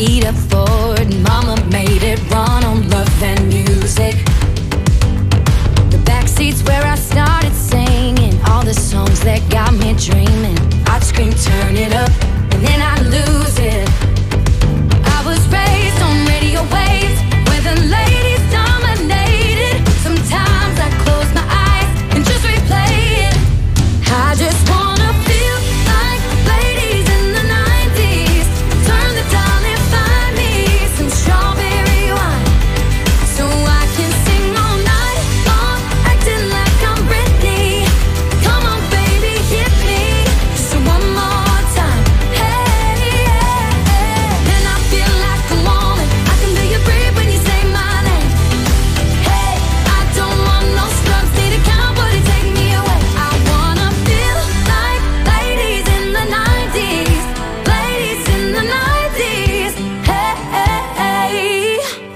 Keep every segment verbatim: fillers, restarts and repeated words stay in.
Rita Ford, mama made it run on love and music. The backseat's where I started singing all the songs that got me dreaming. I'd scream, turn it up, and then I'd lose it. I was raised on radio waves where the ladies dominated. Sometimes I close my eyes and just replay it. I just wanna feel like ladies in the nineties. Turn the dial and find me some strawberry wine, so I can sing all night long, acting like I'm Britney. Come on baby, hit me just one more time. Hey, yeah, yeah. And I feel like a woman, I can feel you breathe when you say my name. Hey, I don't want no scrubs, need a cowboy to take me away. I wanna feel like ladies in the nineties, ladies in the nineties. Hey, hey, hey.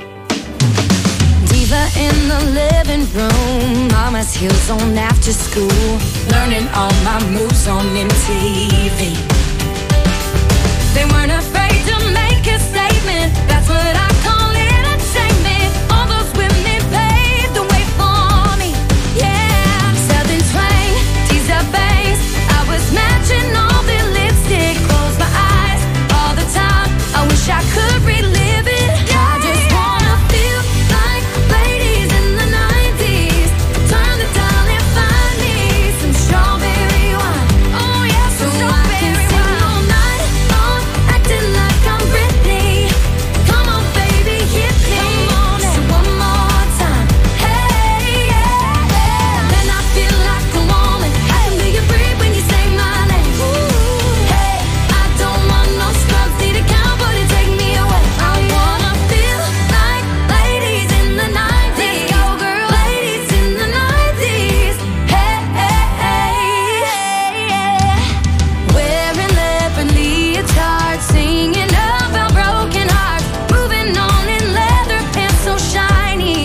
Diva in the living room, mama's heels on after school, learning all my moves on M T V. They weren't afraid to make a statement, that's what I call entertainment. All those women paved the way for me, yeah. Southern twang, tease up bass, I was matching all the lipstick. Close my eyes all the time, I wish I could relive it. I just wanna feel like ladies in the nineties. Turn the dial and find me some strawberry wine. Oh yeah, some strawberry wine. All night long, acting like I'm Britney. Come on baby, hit me just one more time. Hey, yeah, yeah. Then I feel like a woman, I can feel you breathe when you say my name. Hey, I don't want no scrubs, need a cowboy to take me away. I wanna feel like ladies in the nineties. Let's go girl, ladies in the nineties. Hey, hey, hey, yeah. Wearing leopard leotards, singing about broken hearts, moving on in leather pants so shiny.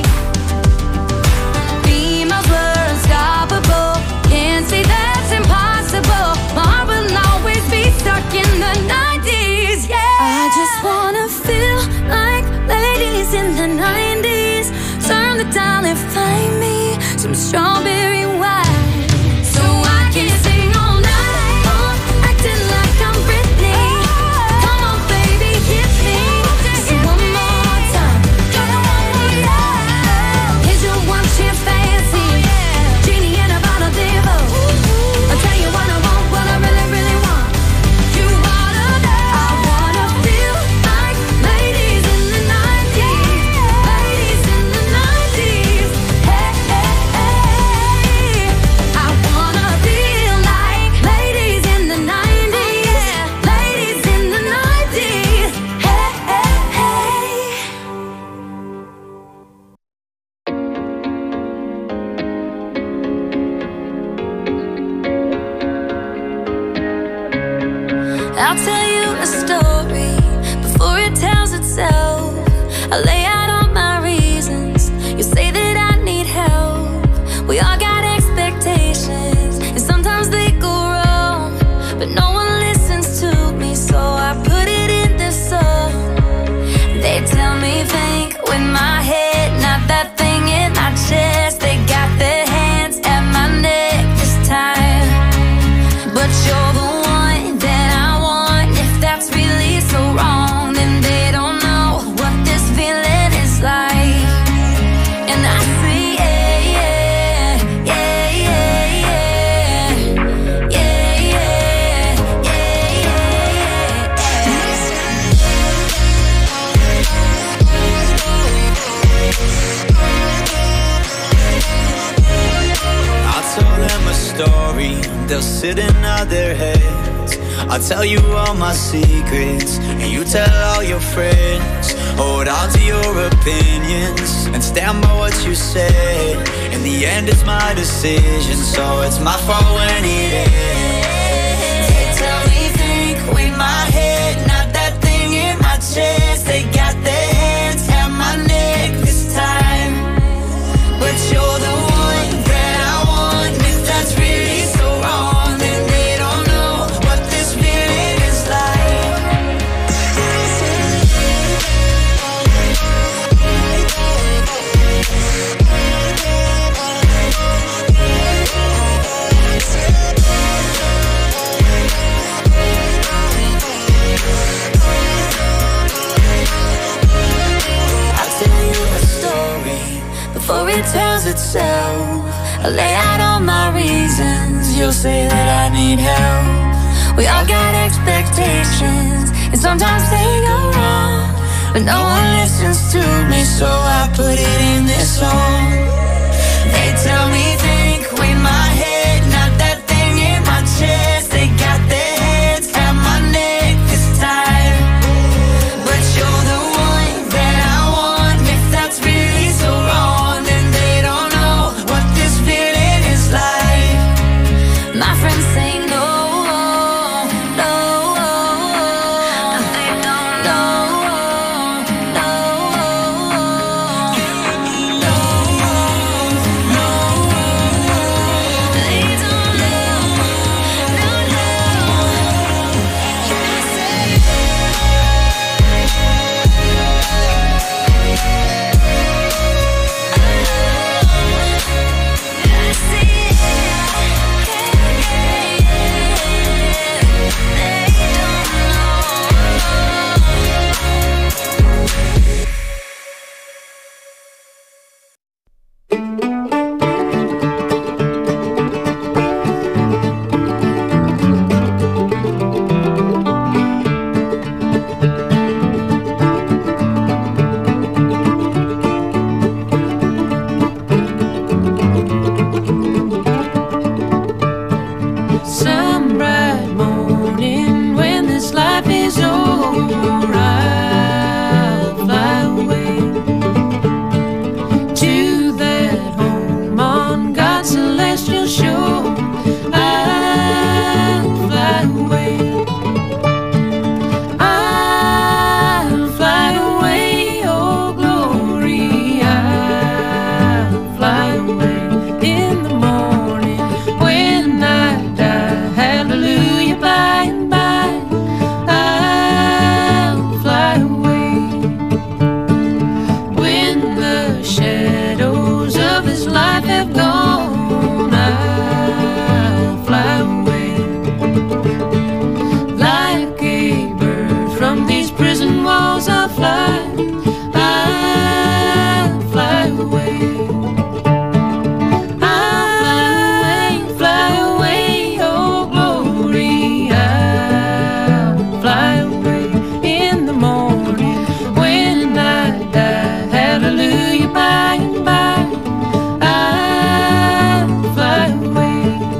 Females were unstoppable, can't say that's impossible. Mine will always be stuck in the nineties, yeah. I just wanna feel like ladies in the nineties. Turn the dial and find me some strawberry wine, so I can sing all night long, acting like I'm Britney. Come on baby, hit me just one more time. Here's your one chance fancy, genie in a bottle diva. I'll tell you what I want, what I really, really want. You wanna know? I wanna feel like ladies in the nineties, ladies in the nineties. Hey, hey, hey. I wanna feel like ladies in the nineties, ladies in the nineties. Hey, hey, hey. I'll tell you a story before it tells itself. I lay out all my reasons, you say that I need help. We all got expectations, and sometimes they go wrong, but no one listens to me, so I put it in the song. They tell me think with my head, not that thing in my chest. They got their hands at my neck this time, but you're the one that I want. If that's really so wrong, then they don't know what this feeling is like. And I say yeah, yeah, yeah, yeah, yeah, yeah, yeah, yeah, yeah. I'll tell them a story, they'll sit and nod their heads. I'll tell you all my secrets, and you tell all your friends. Hold on to your opinions, and stand by what you said. In the end it's my decision, so it's my fault when it ends. They tell me think with my head, not that thing in my chest. They got their hands at my neck this time, but you're the one that I want. If that's really so wrong, then they don't know what this feeling is like. story tells itself. I lay out all my reasons, you'll say that I need help. We all got expectations, and sometimes they go wrong, but no one listens to me, so I put it in this song. They tell me think with my head, not that thing in my chest. They got their heads at my neck this time, but you're the one that I want. If that's really so wrong, then they don't know what this feeling is like. My friends say no, no, but they don't know, no, no, no, they don't know, no, no. I see it, they don't some bright morning when this life is over, I'll fly away to that home on God's celestial shore. I'll fly away, I'll fly away, oh glory, I'll fly away in the morning when I die. Hallelujah, by and by, I'll fly away. When the shadows of this life have gone, I'll fly away. Like a bird from these prison walls, I'll fly, I'll fly away. I'll fly away, oh glory, I'll fly away in the morning when I die. Hallelujah, by and by, I'll fly away.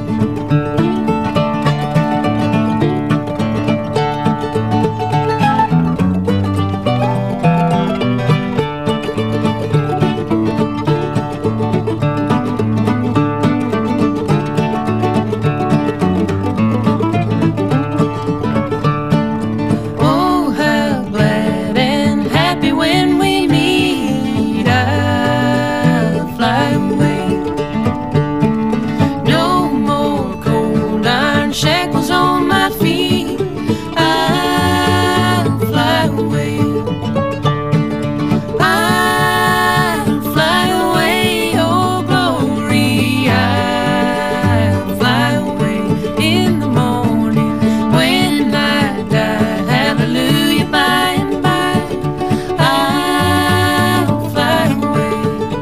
Oh, how glad and happy when we meet, I'll fly away. No more cold iron shackles on my feet, I'll fly away. I'll fly away, oh glory, I'll fly away in the morning when I die. Hallelujah, by and by, I'll fly away.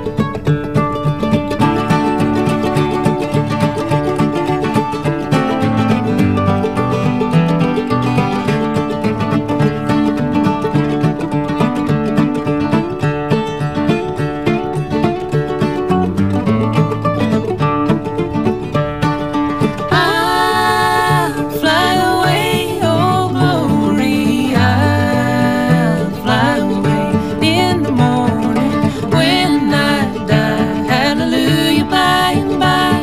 I'll fly away, oh glory, I'll fly away in the morning when I die. Hallelujah, by and by,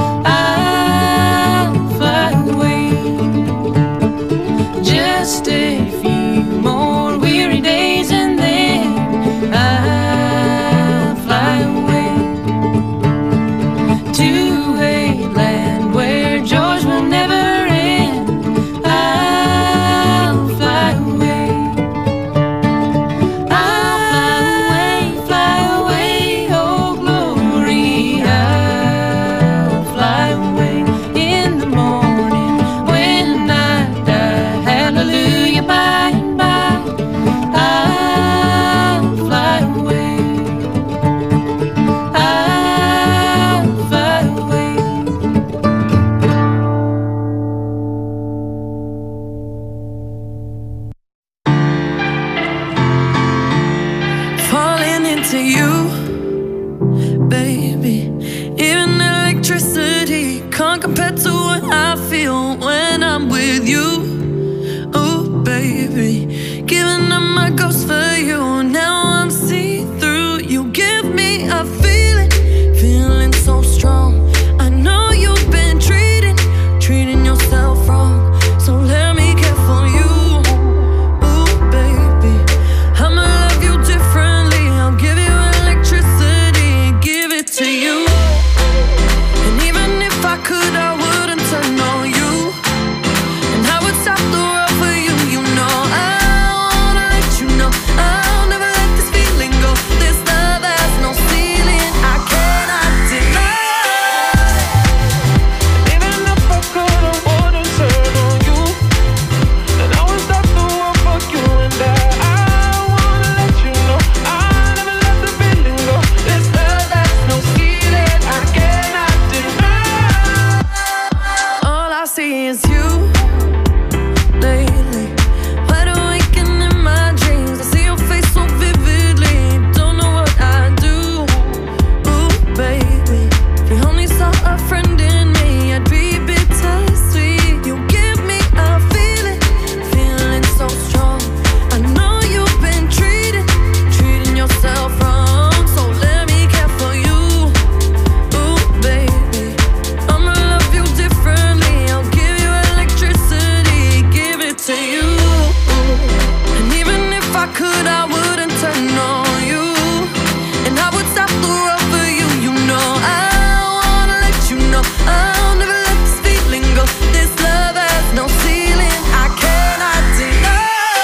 I'll fly away. Just a few more weary days and then I'll fly away to a land where joys will never end. I'll fly away, I'll fly away, oh glory, I'll fly away in the morning when I die. Hallelujah, by my ghost for you. Now I'm see-through. You give me a feeling, feeling so strong. I know you've been treating, treating yourself wrong. So let me care for you. Ooh, baby, I'ma love you differently. I'll give you electricity, give it to you. And even if I could, I wouldn't turn on you. And I would stop the world for you. You know I wanna let you know I'll never let this feeling go. This love has no ceiling, I cannot deny. Even if I could, I wouldn't turn on you. And I would stop the world for you. And I, I wanna let you know I'll never let the feeling go. This love has no ceiling, I cannot deny. All I see is you lately. Wide awake and in my dreams, I see your face so vividly. Don't know what I do. Ooh, baby, if you only saw a friend in me, I'd be bittersweet. You give me a feeling, feeling so strong. I know you've been treating, treating yourself wrong. So let me care for you. Ooh, baby, I'ma love you differently. I'll give you electricity, give it to you. And even if I could, I wouldn't turn on you. And I would stop the world for you. You know I wanna let you know I'll never let this feeling go. This love has no ceiling, I cannot deny.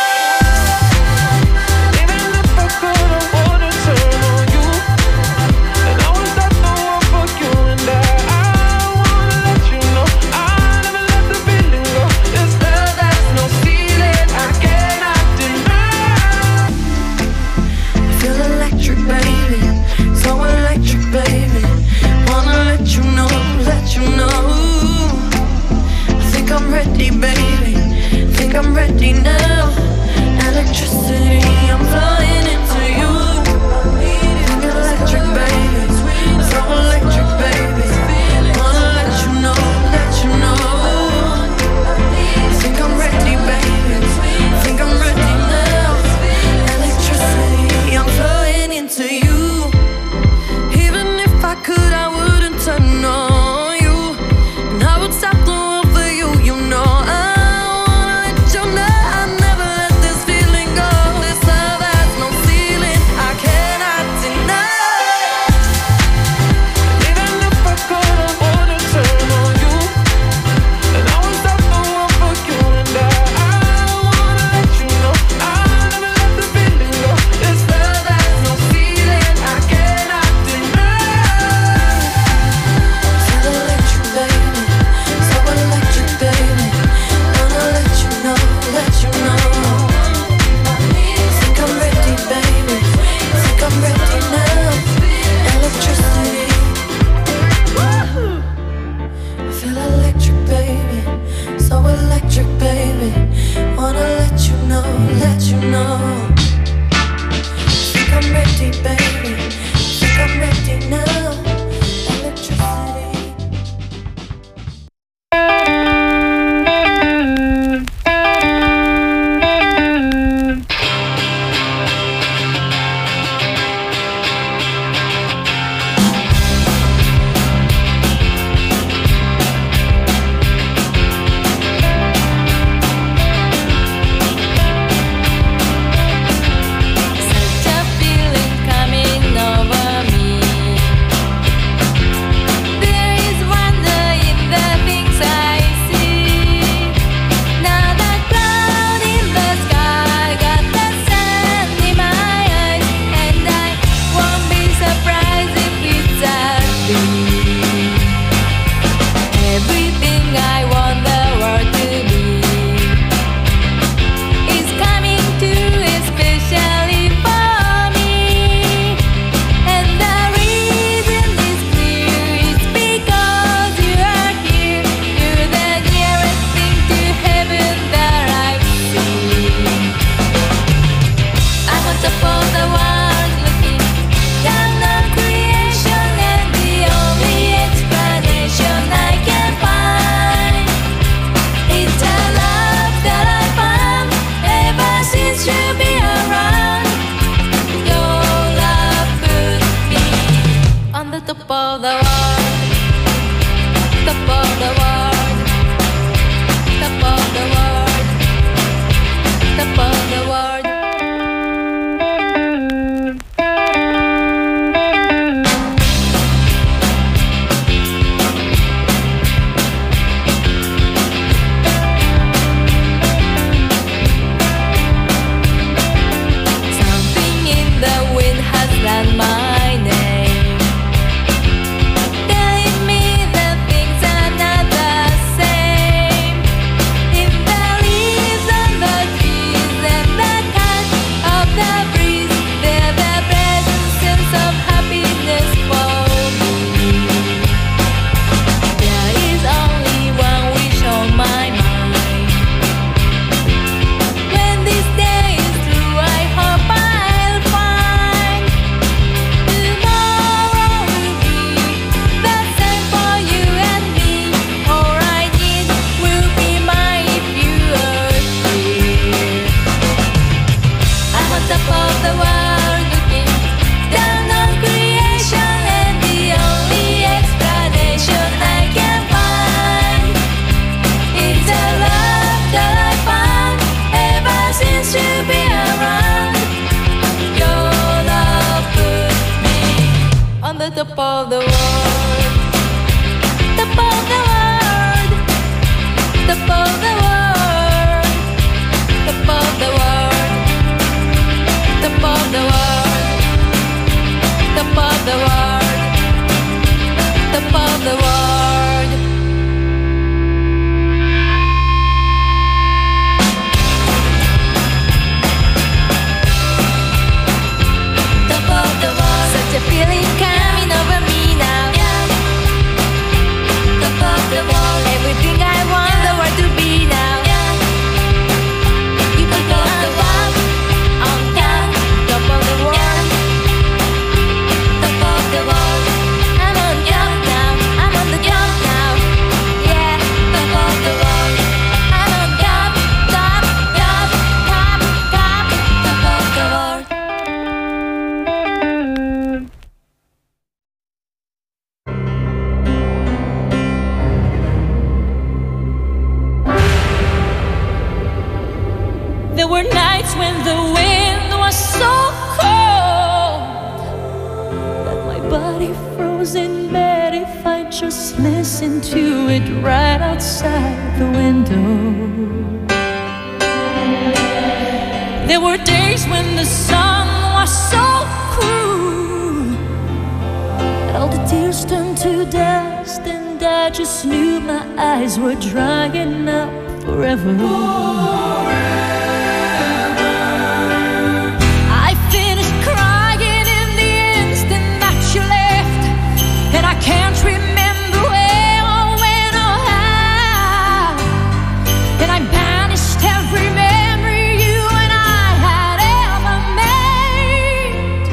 Even if I could, I wouldn't turn on you. And I would stop the world for you. And I, I wanna let you know I'll never let the feeling go. This love has no ceiling, I cannot deny. I feel electric, baby, so electric, baby. Wanna let you know, let you know. I think I'm ready, baby, think I'm ready now. Electricity, I'm flying into you. Think electric, baby, so electric, baby. Wanna let you know, let you know. I think I'm ready, baby, think I'm ready now. Electricity, I'm flying into you. Even if I could, I wouldn't turn on you. And I would stop the world for you. You know I wanna let you know I'll never let this feeling go. top of the world, top of the world, top of the world, top of the world. Something in the wind has done my name, telling me that things are not the same. In the leaves on the trees and the touch of the breeze, there's a present sense of happiness for me. There is only one wish on my mind. When this day is through, I hope I'll find tomorrow will be the same for you and me. All I need will be mine if you are here. I'm on top of the world, looking down on creation, and the only explanation I can find is the love that I found ever since you've been around. Your love put me on the top of the world, top of the world, top of the world, top of the world, top of the world, top of the world, top of the world. Top of the world. Such a feeling coming over me now. Top of the world. Everything I want the world to be now. You can go on the top, on top, top of the world, top of the world. I'm on top now, I'm on the top now. Yeah, top of the world. I'm on top, top, top, top, top, top of the world. There were nights when the wind was so cold that my body froze in bed if I just listened to it right outside the window. There were days when the sun was so cruel that all the tears turned to dust, and I just knew my eyes were drying up forever. I finished crying in the instant that you left, and I can't remember where or when or how, and I banished every memory you and I had ever made.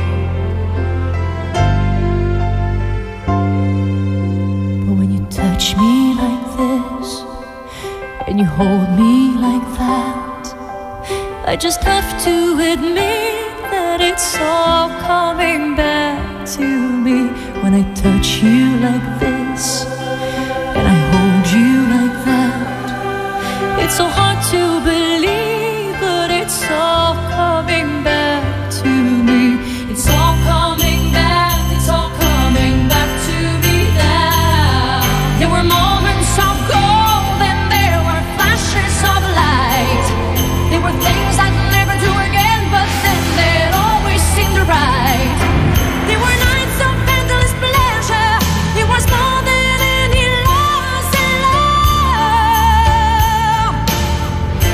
But when you touch me like this, and you hold me like that, I just have to admit that it's all coming back to me. When I touch you like this, and I hold you like that, it's so hard to believe, but it's all coming back to me. It's all coming back, it's all coming back to me now. There were moments of gold and there were flashes of light. There were things I'd never do again, but then they'd always seem right. There were nights of endless pleasure. It was more than any loss in love.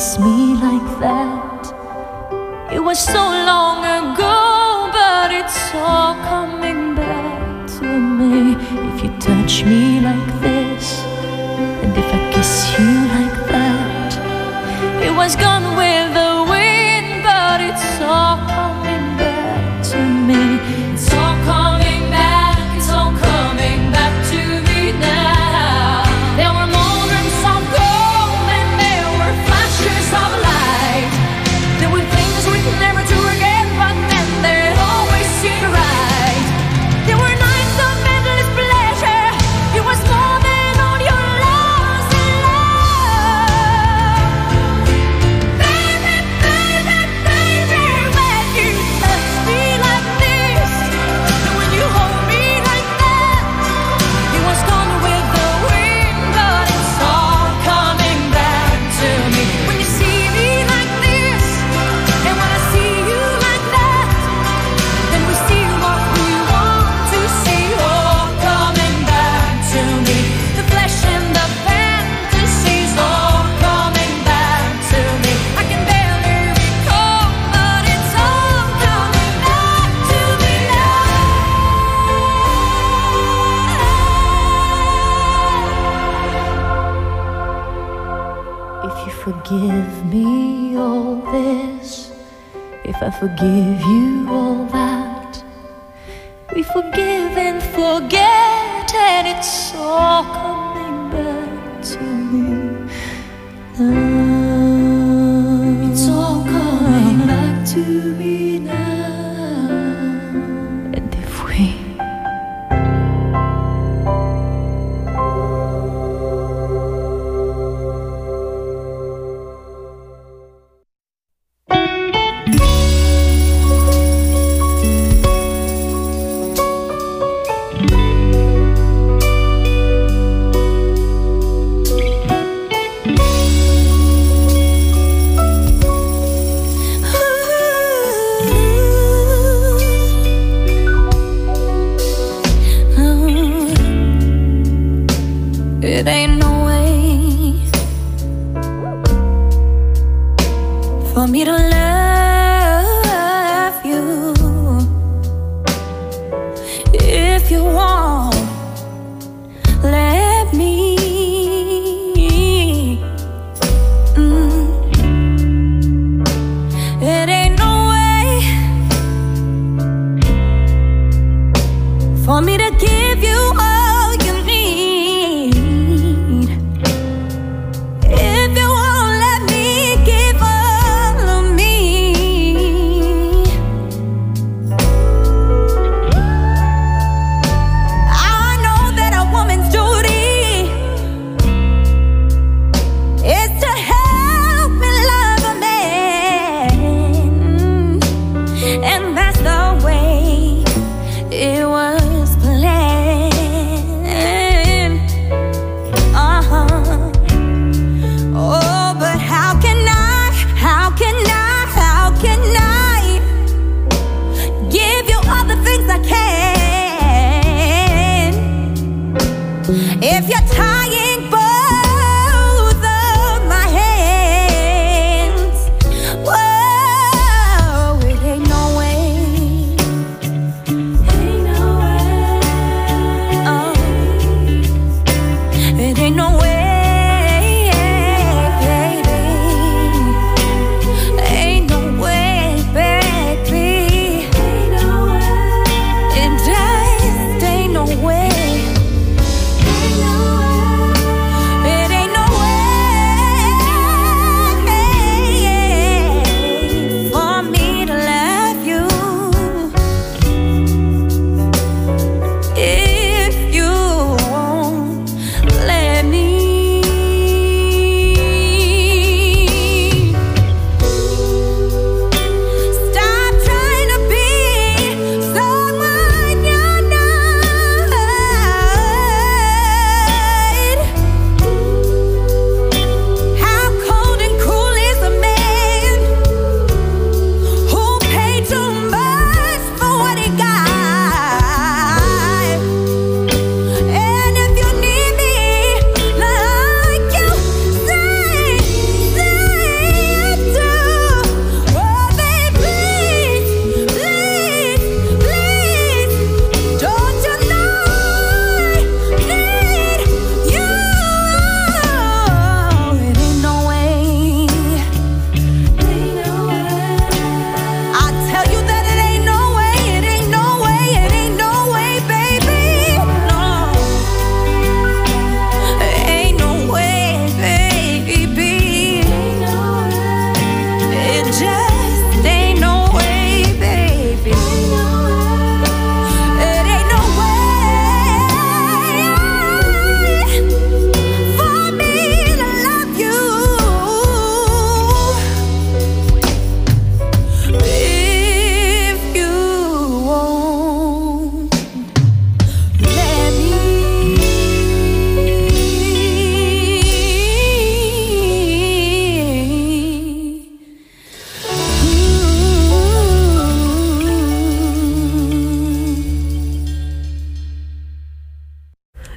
kiss me like that. It was so long ago, but it's all coming back to me. If you touch me like this, and if I kiss you like that, it was gone with the wind, but it's all coming back to me. It's all coming back, it's all coming back to me now. There were moments of gold and there were flashes of light. There were things we could never do again, but then they always seemed right. There were nights of endless pleasure. It was more than all your loves and love. Baby, baby, baby, when you touch me like this, and when you hold me like that, it was gone with the wind, but it's all coming back to me. When you see me like this, and when I see you like that, then we see what we want to see, all coming back to me. The flesh and the fantasies, all coming back to me. I can barely recall, but it's all coming back to me now. If you forgive me all this, if I forgive you all that, we forgive and forget, and it's all coming back to me now. It's all coming back to me now. And if we it ain't no way for me to love you. If you want, let me. Mm. It ain't no way for me to give you all you need. If you won't let me give all of me,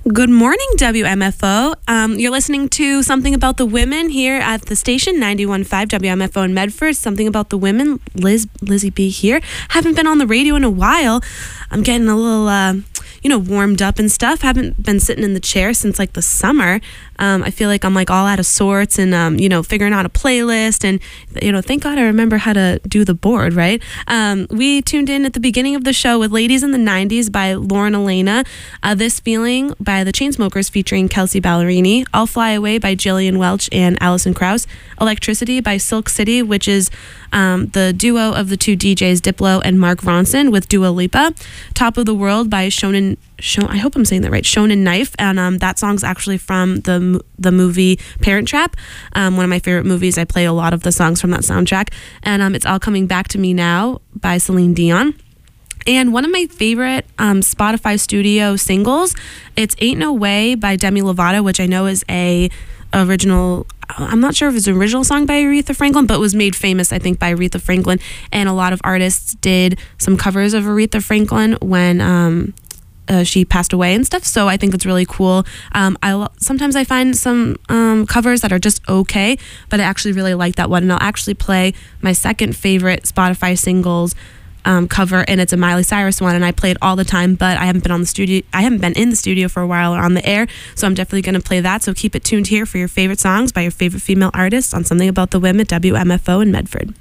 Good morning, W M F O. Um, you're listening to Something About the Women here at the station, ninety-one point five W M F O in Medford. Something About the Women. Liz, Lizzie B here. Haven't been on the radio in a while. I'm getting a little, uh, you know, warmed up and stuff. Haven't been sitting in the chair since like the summer. Um, I feel like I'm like all out of sorts and, um, you know, figuring out a playlist. And, you know, thank God I remember how to do the board, right? Um, we tuned in at the beginning of the show with Ladies in the nineties by Lauren Elena. Uh, This Feeling by the Chainsmokers featuring Kelsey Ballerini. I'll Fly Away by Jillian Welch and Alison Krauss. Electricity by Silk City, which is um, the duo of the two D Js Diplo and Mark Ronson with Dua Lipa. Top of the World by Shonen, Shon, I hope I'm saying that right, Shonen Knife. And um, that song's actually from the the movie Parent Trap, um, one of my favorite movies. I play a lot of the songs from that soundtrack. And um, it's All Coming Back to Me Now by Celine Dion. And one of my favorite um, Spotify studio singles, it's Ain't No Way by Demi Lovato, which I know is a original, I'm not sure if it's an original song by Aretha Franklin, but was made famous, I think, by Aretha Franklin. And a lot of artists did some covers of Aretha Franklin when um, uh, she passed away and stuff. So I think that's really cool. Um, I lo- Sometimes I find some um, covers that are just okay, but I actually really like that one. And I'll actually play my second favorite Spotify singles Um, cover, and it's a Miley Cyrus one, and I play it all the time, but I haven't been on the studio I haven't been in the studio for a while or on the air, so I'm definitely going to play that. So keep it tuned here for your favorite songs by your favorite female artists on Something About the Women, W M F O in Medford.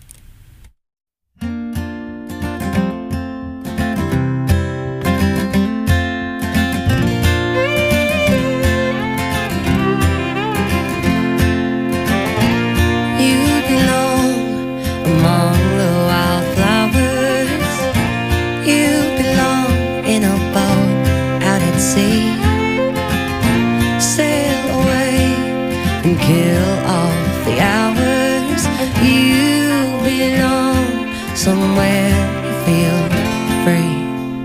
Kill off the hours. You belong somewhere you feel free.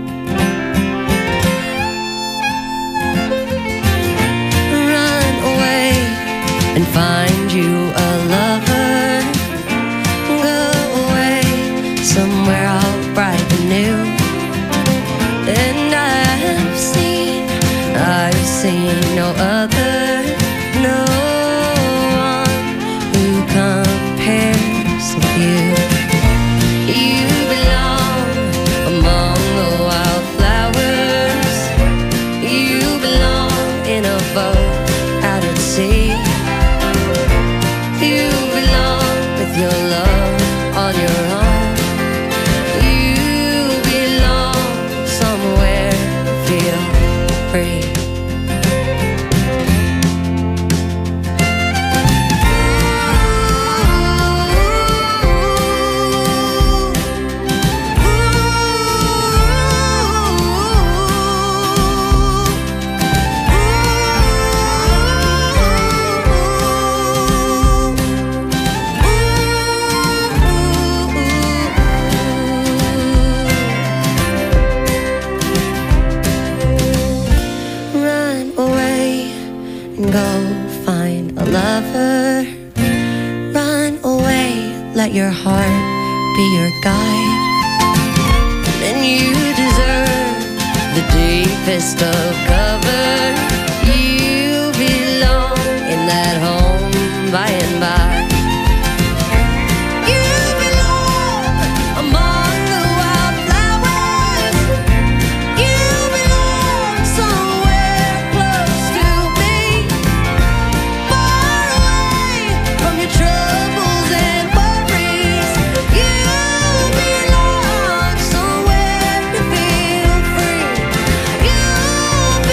Run away and find you a lover. Go away somewhere all bright and new. And I've seen, I've seen no other, no compares with you. You belong among the wildflowers. You belong in a boat out at sea. You belong with your love on your own. You belong somewhere to feel free. Let your heart be your guide, and you deserve the deepest of cover. You belong in that home by and by. You belong among the wildflowers. You belong somewhere close to me, far away from your troubles and worries. You belong somewhere to feel free. You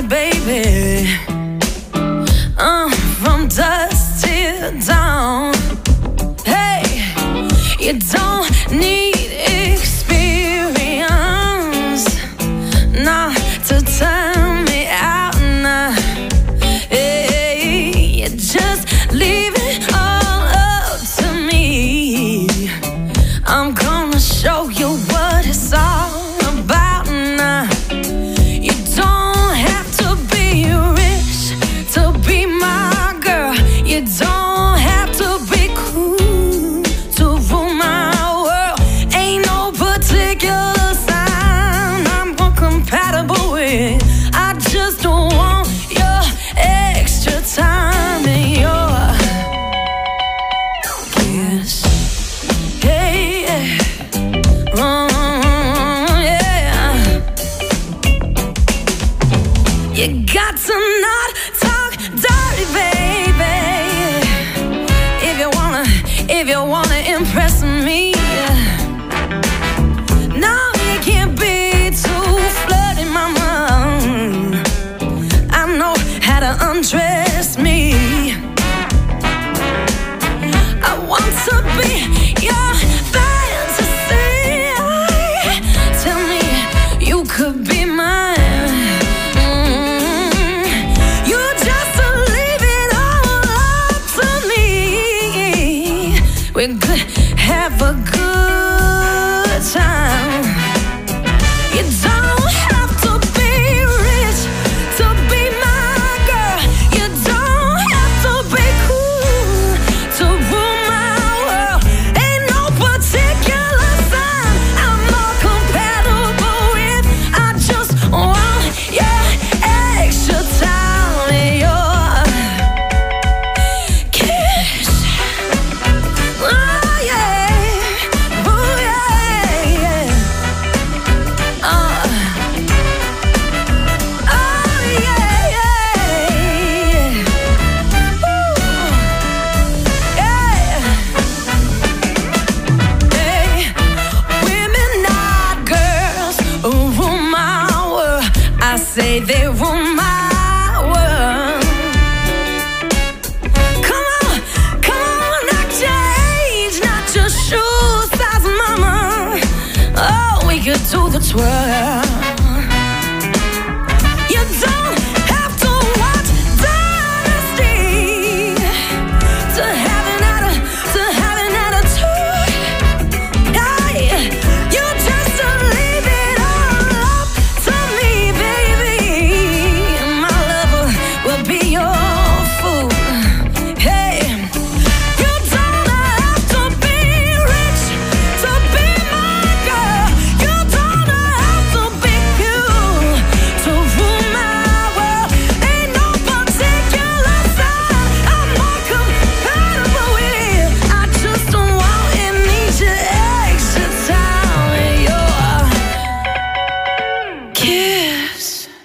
baby. Uh, from dusk till dawn. Hey, you don't need experience not to turn me out now. Hey, you just leave it all up to me. I'm gonna show you what it's all about now. You don't have to be rich to be my girl. You don't have to be cool to rule my world. Ain't no particular sign I'm incompatible with. I just don't want your extra time and your kiss. Hey, yeah. Oh, yeah. You got to not talk dirty, baby. If you wanna, if you wanna impress me. No, you can't be too flirty, mama. I know how to undress me. I want to be your fantasy. Tell me you could be mine. Mm, you just leave it all up to me. We could have a good time. You don't have to be rich to be my girl. You don't have to be cool to rule my world. Ain't no particular sign I'm more compatible with. I just want your extra time and your kiss. Oh yeah, oh yeah, yeah. Uh, oh yeah, yeah. Ooh, yeah. Hey, women not girls who rule my world. I say they rule my world. Come on, come on, not your age, not your shoe size, mama. Oh, we could do the twirl. You don't have to watch Dynasty to have an atti- to have an attitude. Hey, you just leave it all up to me, baby. My lover will be your fool. Hey, you don't have to be rich to be my girl. You don't have to be cute to rule my world. Ain't no particular sign I'm more compatible with. I just don't want and need your extra time and your kiss.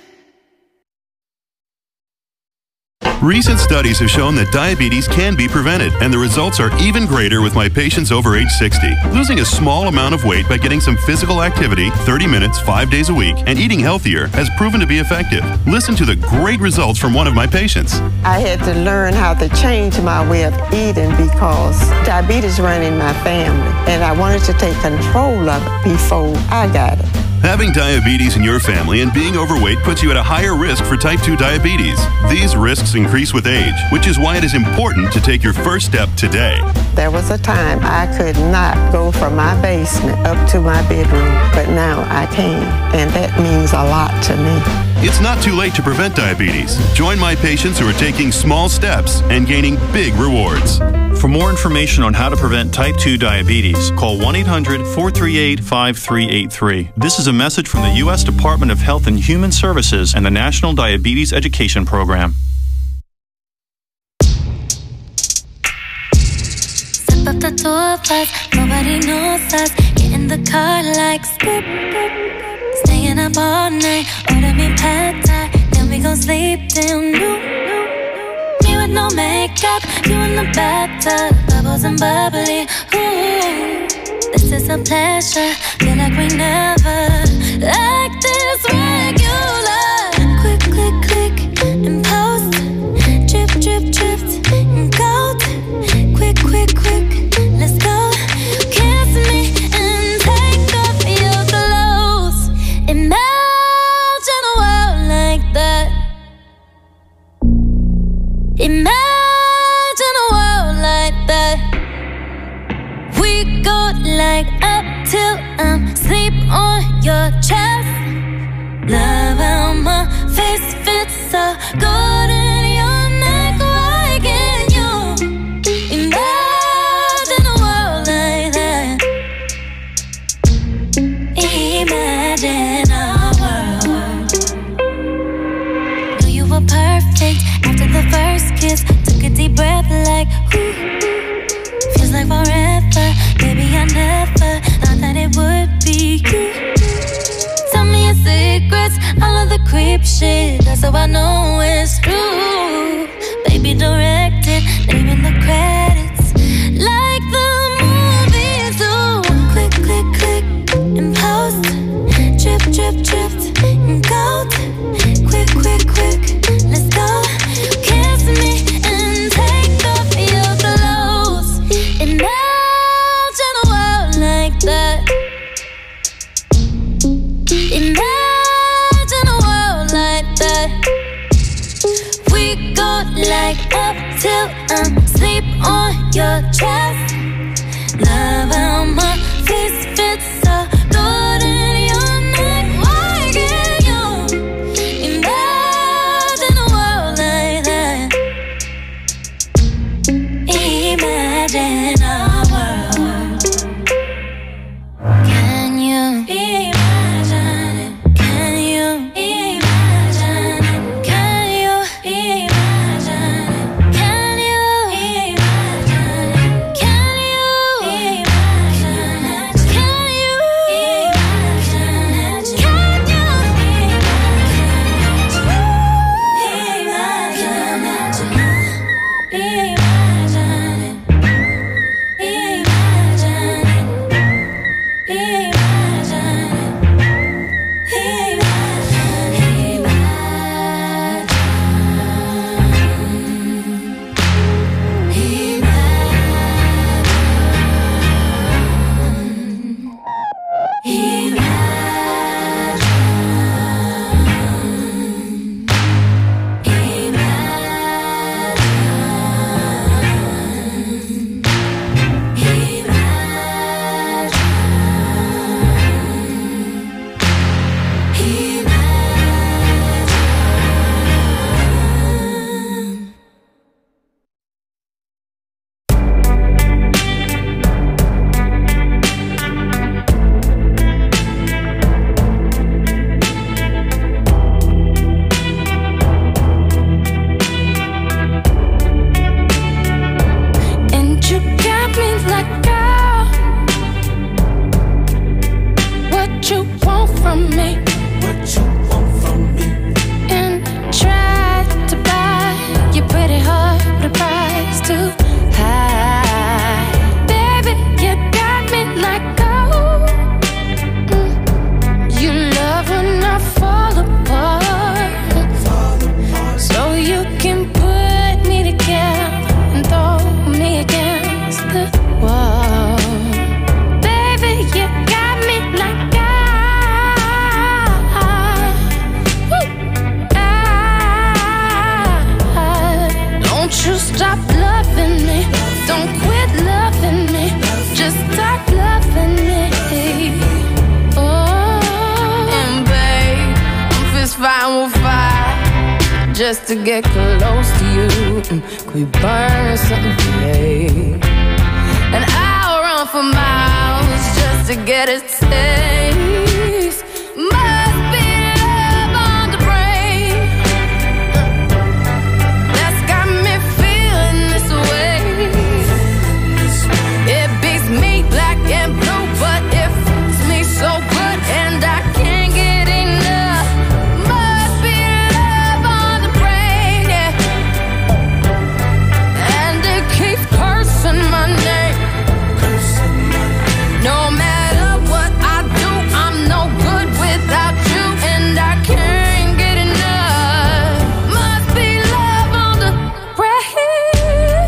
Recent studies have shown that diabetes can be prevented, and the results are even greater with my patients over age sixty. Losing a small amount of weight by getting some physical activity, thirty minutes, five days a week, and eating healthier has proven to be effective. Listen to the great results from one of my patients. I had to learn how to change my way of eating because diabetes ran in my family, and I wanted to take control of it before I got it. Having diabetes in your family and being overweight puts you at a higher risk for type two diabetes. These risks increase with age, which is why it is important to take your first step today. There was a time I could not go from my basement up to my bedroom, but now I can, and that means a lot to me. It's not too late to prevent diabetes. Join my patients who are taking small steps and gaining big rewards. For more information on how to prevent type two diabetes, call one eight hundred, four three eight, five three eight three. This is a message from the U S Department of Health and Human Services and the National Diabetes Education Program. Step up the two of us, nobody knows us. Get in the car like scoop. Staying up all night, order me pad thai. Then we gon' sleep till noon. Me with no makeup, you in the bathtub, bubbles and bubbly. Ooh, this is a pleasure. Feel like we never like this regular. Quick, quick, quick. till I'm asleep on your chest. Love how my face fits so good in your neck. Why can't you imagine a world like that? Imagine a world. Knew you were perfect after the first kiss. Took a deep breath like, ooh, feels like forever. Baby, I never thought that it would be you. Tell me your secrets, all of the creep shit. That's how I know it's true. Baby, direct it, name in the credits, like the movies do. Click, click, click, and post. Drip, drip, dripped, and gold. Quick, quick, quick, let's go. Kiss me and take off your clothes. Imagine a world like that. Imagine a world like that. We go like up till I'm asleep on your chest. Love how my face fits so good in your neck. Why can't you imagine a world like that? Imagine a world. Can you imagine it? Can you imagine it? Can you imagine it? Can you imagine it? Can you imagine it? Can you imagine it? Can you imagine it? Imagine it. Just to get close to you, could we burn something today? And I'll run for miles just to get a taste. Must be love on the brain that's got me feeling this way. It beats me black and blue, but it feels me so good, and I can't get enough. Must be love on the brain, yeah. And it keeps cursing my name. No matter what I do, I'm no good without you, and I can't get enough. Must be love on the brain.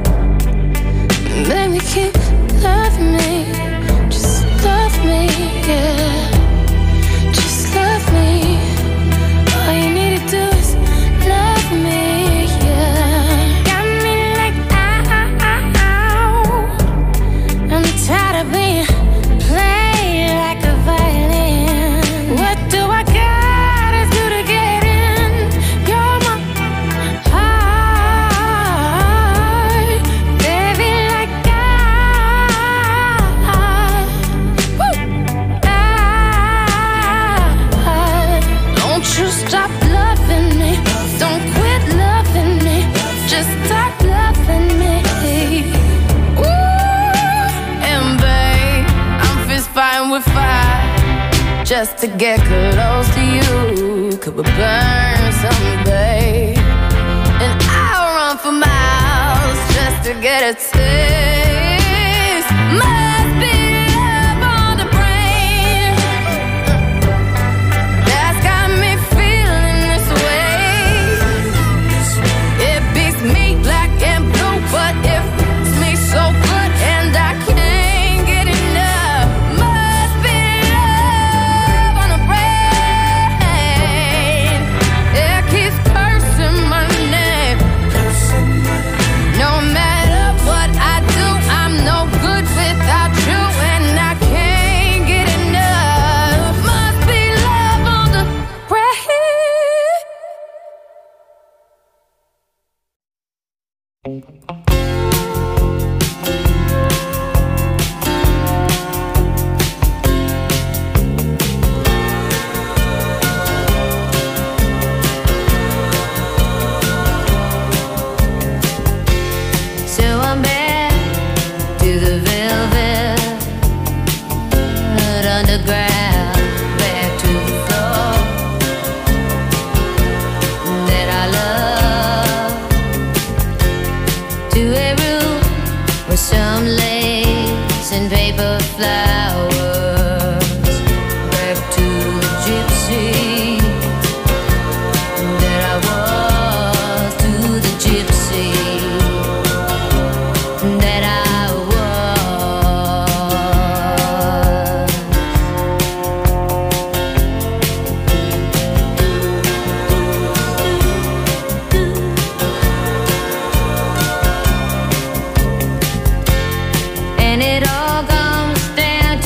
Baby, keep loving me, just love me, yeah. Just love me. All you need to do is love me, yeah. Got me like ow, ow, ow. I'm tired of being played. just to get close to you. Could we burn someday? And I'll run for miles just to get a taste. Must be love on the brain that's got me feeling this way. It beats me black and blue, but it fits me so good, and I can't get enough. Must be love on the brain. It keeps cursing my name. No matter what I do, I'm no good without you, and I can't get enough. Must be love on the brain. So I'm back to the velvet underground, back to the floor that I love, to a room with some lace and paper flowers, back to the gypsy that I was, to the gypsy that I was. And it all comes down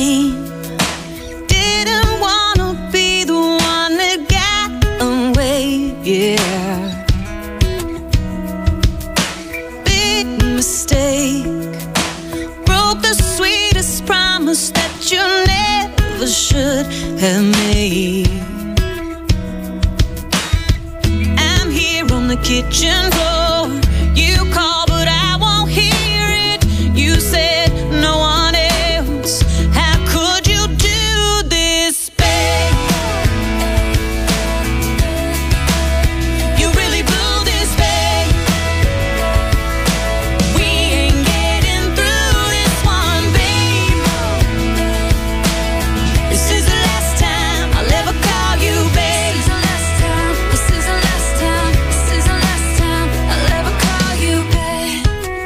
ashamed. Didn't wanna be the one that got away, yeah. Big mistake. Broke the sweetest promise that you never should have made. I'm here on the kitchen floor. You call, but I won't hear it. You said no one else. How could you do this, babe? You really blew this, babe. We ain't getting through this one, babe. This is the last time I'll ever call you, babe. This is the last time. This is the last time. This is the last time I'll ever call you, babe.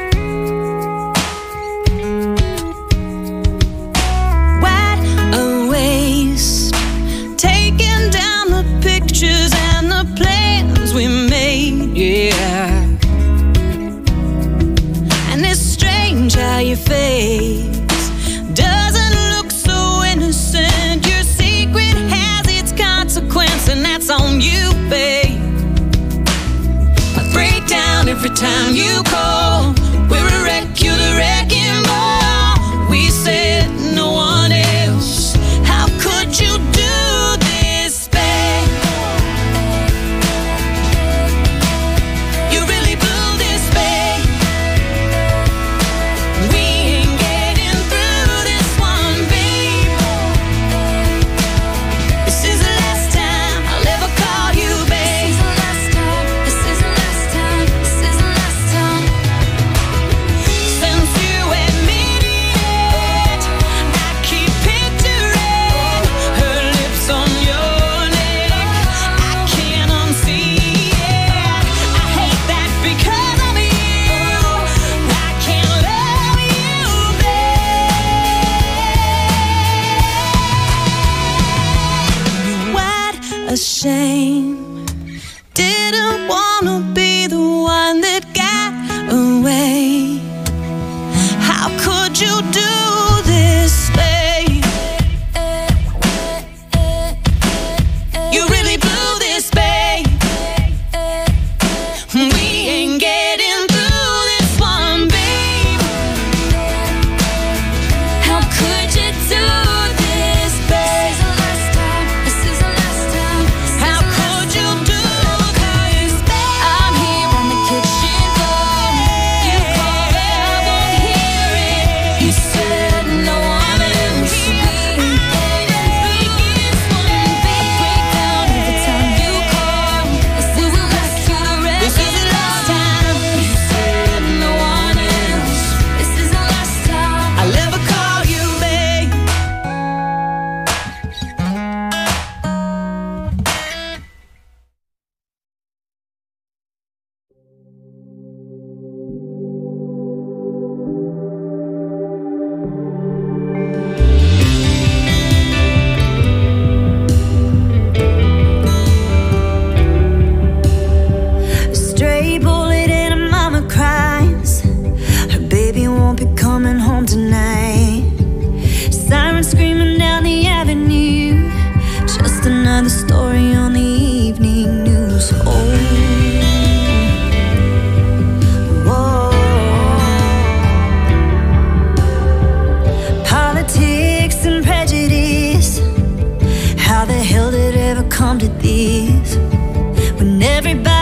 What a waste. Taking down the pictures and the plans we made, yeah. And it's strange how your face doesn't look so innocent. Your secret has its consequence, and that's on you, babe. I break down every time you call. We're a wreck, you're the wrecking ball. We said no one else. How could you do this, babe? You really blew this, babe. We ain't getting through this one, babe. This is the last time I'll ever call you, babe. This is the last time. This is the last time. This is the last time. Since you admitted it, I keep picturing her lips on your neck. I can't unsee it. I hate that because of you. I can't love you, babe. What a shame. Didn't wanna be the one that got away. How could you do this, babe? You really blew this, babe. We ain't getting through this one, babe. How could you do this, babe? This is the last time. How could you do this, babe? I'm here on the kitchen floor. You call, but I won't hear it. You said no one else. We ain't getting through this one, babe. I break down every time you call. This is the last time. This is the last time. You said no one else. This is the last time I'll ever call you, babe. Stray bullet and a mama cries. Her baby won't be coming home tonight. Siren screaming down the avenue. Just another story on the evening news. Oh, whoa. Politics and prejudice. How the hell did it ever come to this? When everybody